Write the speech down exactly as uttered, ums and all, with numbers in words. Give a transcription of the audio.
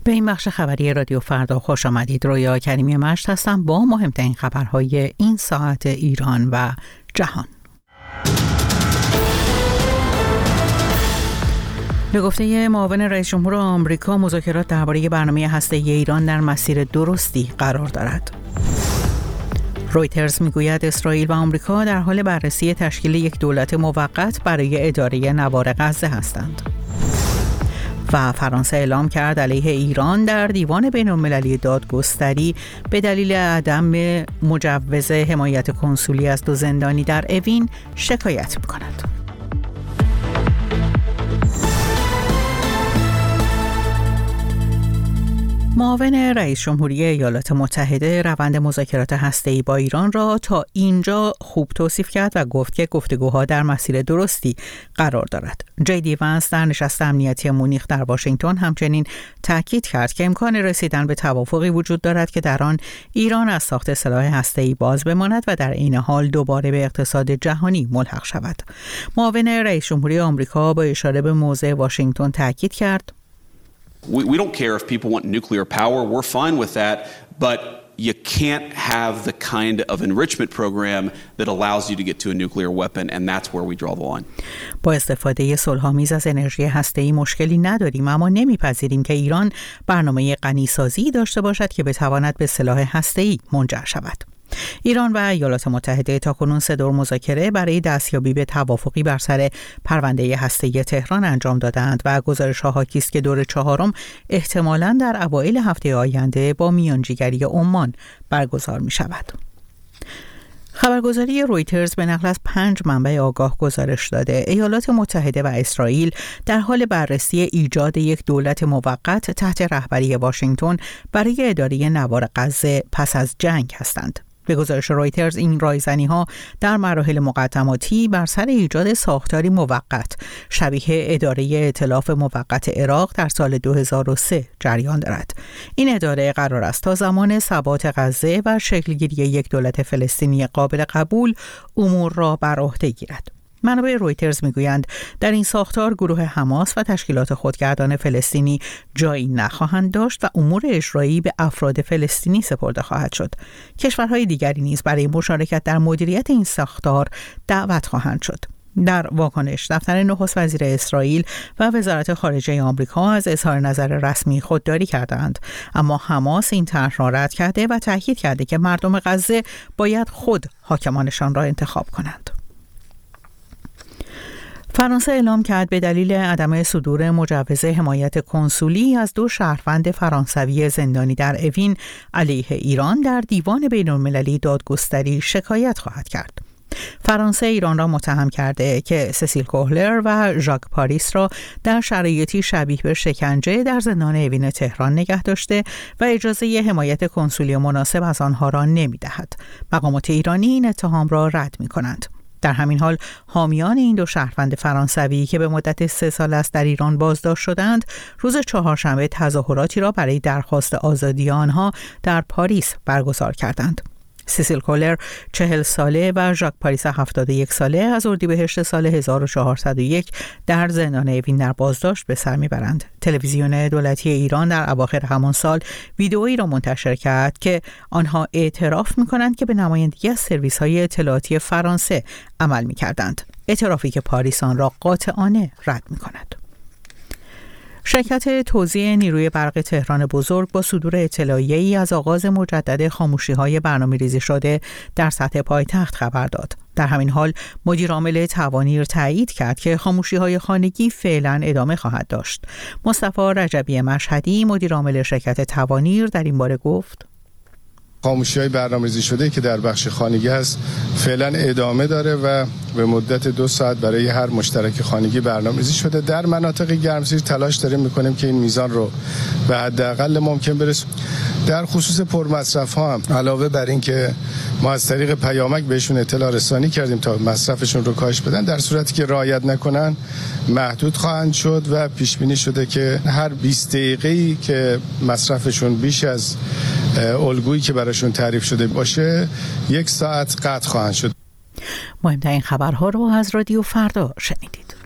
به این بخش خبری رادیو فردا خوش آمدید. رویا کریمی مشت هستم با مهمترین خبرهای این ساعت ایران و جهان. به گفته معاون رئیس جمهور آمریکا، مذاکرات درباره برنامه هسته‌ای ایران در مسیر درستی قرار دارد. رویترز میگوید اسرائیل و آمریکا در حال بررسی تشکیل یک دولت موقت برای اداره نوار غزه هستند. و فرانسه اعلام کرد علیه ایران در دیوان بین‌المللی دادگستری به دلیل عدم مجوز حمایت کنسولی از دو زندانی در اوین شکایت می‌کند. معاون رئیس جمهوری ایالات متحده روند مذاکرات هسته‌ای با ایران را تا اینجا خوب توصیف کرد و گفت که گفتگوها در مسیر درستی قرار دارد. جی دی وانس در نشست امنیتی مونیخ در واشنگتن همچنین تاکید کرد که امکان رسیدن به توافقی وجود دارد که در آن ایران از ساخت سلاح هسته‌ای باز بماند و در عین حال دوباره به اقتصاد جهانی ملحق شود. معاون رئیس جمهوری آمریکا با اشاره به موضع واشنگتن تاکید کرد: We, we don't care if people want nuclear power. We're fine with that, but you can't have the kind of enrichment program that allows you to get to a nuclear weapon, and that's where we draw the line. با استفاده صلح‌آمیز از انرژی هسته‌ای مشکلی نداریم، اما نمیپذیریم که ایران برنامه غنیسازی داشته باشد که بتواند به سلاح هسته‌ای منجر شود. ایران و ایالات متحده تاکنون سه دور مذاکره برای دستیابی به توافقی بر سر پرونده هسته‌ای تهران انجام دادند و گزارش‌ها حاکی است که دور چهارم احتمالاً در اوایل هفته آینده با میانجیگری عمان برگزار می‌شود. خبرگزاری رویترز به نقل از پنج منبع آگاه گزارش داده ایالات متحده و اسرائیل در حال بررسی ایجاد یک دولت موقت تحت رهبری واشنگتن برای اداره نوار غزه پس از جنگ هستند. به گزارش رویترز این رایزنی‌ها در مراحل مقدماتی بر سر ایجاد ساختاری موقت شبیه اداره ائتلاف موقت عراق در سال دو هزار و سه جریان دارد. این اداره قرار است تا زمان ثبات غزه و شکلگیری یک دولت فلسطینی قابل قبول امور را بر عهده گیرد. منابع رویترز میگویند در این ساختار گروه حماس و تشکیلات خودگردان فلسطینی جایی نخواهند داشت و امور اجرایی به افراد فلسطینی سپرده خواهد شد. کشورهای دیگری نیز برای مشارکت در مدیریت این ساختار دعوت خواهند شد. در واکنش دفتر نخست وزیر اسرائیل و وزارت خارجه آمریکا از اظهار نظر رسمی خودداری کردند، اما حماس این طرح را رد کرده و تاکید کرده که مردم غزه باید خود حاکمانشان را انتخاب کنند. فرانسه اعلام کرد به دلیل عدم صدور مجوز حمایت کنسولی از دو شهروند فرانسوی زندانی در اوین علیه ایران در دیوان بین‌المللی دادگستری شکایت خواهد کرد. فرانسه ایران را متهم کرده که سیسیل کوهلر و ژاک پاریس را در شرایطی شبیه به شکنجه در زندان اوین تهران نگه داشته و اجازه حمایت کنسولی مناسب از آنها را نمی‌دهد. مقامات ایرانی این اتهام را رد می‌کنند. در همین حال حامیان این دو شهروند فرانسوی که به مدت سه سال است در ایران بازداشت شدند، روز چهارشنبه تظاهراتی را برای درخواست آزادی آنها در پاریس برگزار کردند. سیسیل کولر چهل ساله و ژاک پاریس هفتاد و یک ساله از اردیبهشت سال هزار و چهارصد و یک در زندان اوین در بازداشت به سر میبرند. تلویزیون دولتی ایران در اواخر همان سال ویدئویی را منتشر کرد که آنها اعتراف میکنند که به نمایندگی از سرویس‌های اطلاعاتی فرانسه عمل میکردند. اعترافی که پاریس آن را قاطعانه رد میکند. شرکت توزیع نیروی برق تهران بزرگ با صدور اطلاعیه‌ای از آغاز مجدد خاموشی‌های برنامه‌ریزی شده در سطح پایتخت خبر داد. در همین حال مدیر عامل توانیر تایید کرد که خاموشی‌های خانگی فعلا ادامه خواهد داشت. مصطفی رجبی مشهدی مدیر عامل شرکت توانیر در این باره گفت: خاموشی‌های برنامه‌ریزی شده که در بخش خانگی هست فعلا ادامه داره و به مدت دو ساعت برای هر مشترک خانگی برنامه‌ریزی شده. در مناطق گرمسیر تلاش داریم می‌کنیم که این میزان رو به حداقل ممکن برسونیم. در خصوص پرمصرف‌ها هم علاوه بر این که ما از طریق پیامک بهشون اطلاع رسانی کردیم تا مصرفشون رو کاهش بدن، در صورتی که رعایت نکنن محدود خواهند شد و پیش بینی شده که هر بیست دقیقه‌ای که مصرفشون بیش از الگویی که براشون تعریف شده باشه یک ساعت قطع خواهند شد. مهمترین خبرها رو از رادیو فردا شنیدید.